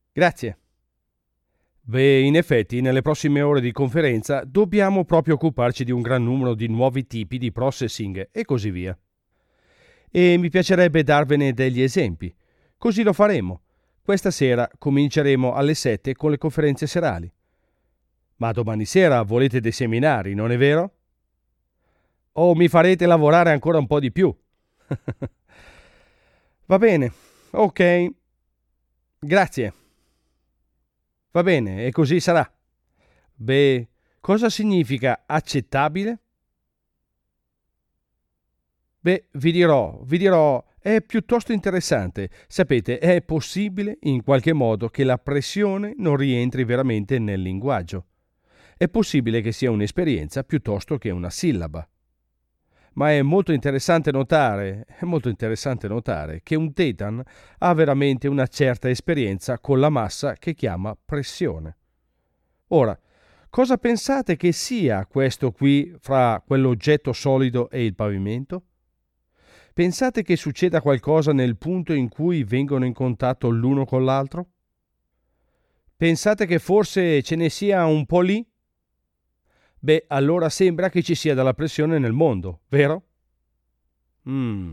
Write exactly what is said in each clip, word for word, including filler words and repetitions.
Grazie. Beh, in effetti, nelle prossime ore di conferenza dobbiamo proprio occuparci di un gran numero di nuovi tipi di processing e così via. E mi piacerebbe darvene degli esempi. Così lo faremo. Questa sera cominceremo alle sette con le conferenze serali. Ma domani sera volete dei seminari, non è vero? O mi farete lavorare ancora un po' di più? Va bene, ok. Grazie. Va bene, e così sarà. Beh, cosa significa accettabile? Beh, vi dirò, vi dirò, è piuttosto interessante. Sapete, è possibile in qualche modo che la pressione non rientri veramente nel linguaggio. È possibile che sia un'esperienza piuttosto che una sillaba. Ma è molto interessante notare, è molto interessante notare che un Thetan ha veramente una certa esperienza con la massa che chiama pressione. Ora, cosa pensate che sia questo qui fra quell'oggetto solido e il pavimento? Pensate che succeda qualcosa nel punto in cui vengono in contatto l'uno con l'altro? Pensate che forse ce ne sia un po' lì? Beh, allora sembra che ci sia della pressione nel mondo, vero? Mm.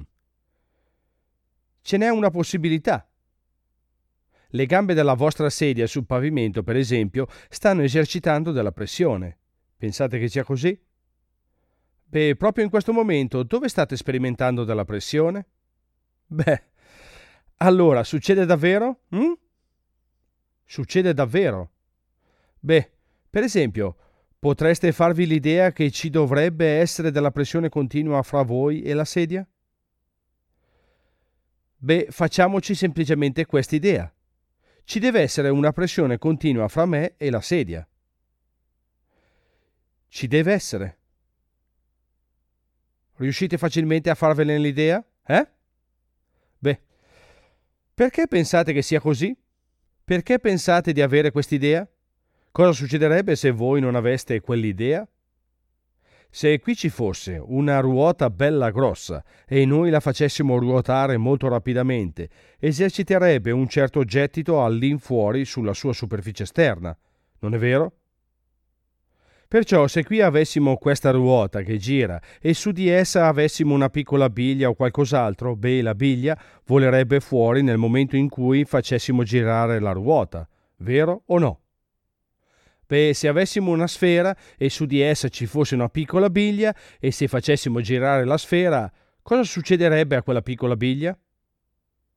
Ce n'è una possibilità. Le gambe della vostra sedia sul pavimento, per esempio, stanno esercitando della pressione. Pensate che sia così? Beh, proprio in questo momento, dove state sperimentando della pressione? Beh, allora, succede davvero? Mm? Succede davvero? Beh, per esempio, potreste farvi l'idea che ci dovrebbe essere della pressione continua fra voi e la sedia? Beh, facciamoci semplicemente quest'idea. Ci deve essere una pressione continua fra me e la sedia. Ci deve essere. Riuscite facilmente a farvene l'idea? Eh? Beh, perché pensate che sia così? Perché pensate di avere quest'idea? Cosa succederebbe se voi non aveste quell'idea? Se qui ci fosse una ruota bella grossa e noi la facessimo ruotare molto rapidamente, eserciterebbe un certo gettito all'infuori sulla sua superficie esterna, non è vero? Perciò se qui avessimo questa ruota che gira e su di essa avessimo una piccola biglia o qualcos'altro, beh, la biglia volerebbe fuori nel momento in cui facessimo girare la ruota, vero o no? Beh, se avessimo una sfera e su di essa ci fosse una piccola biglia e se facessimo girare la sfera, cosa succederebbe a quella piccola biglia?